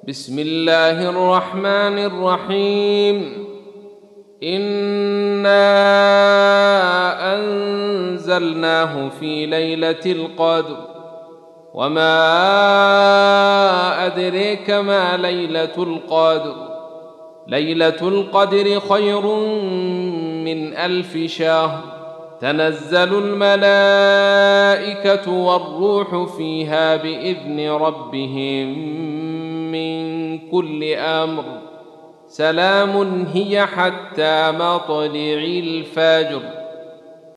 بسم الله الرحمن الرحيم. إنا أنزلناه في ليلة القدر، وما أدريك ما ليلة القدر. ليلة القدر خير من 1000 شهر. تنزل الملائكة والروح فيها بإذن ربهم من كل أمر. سلام هي حتى مطلع الفجر.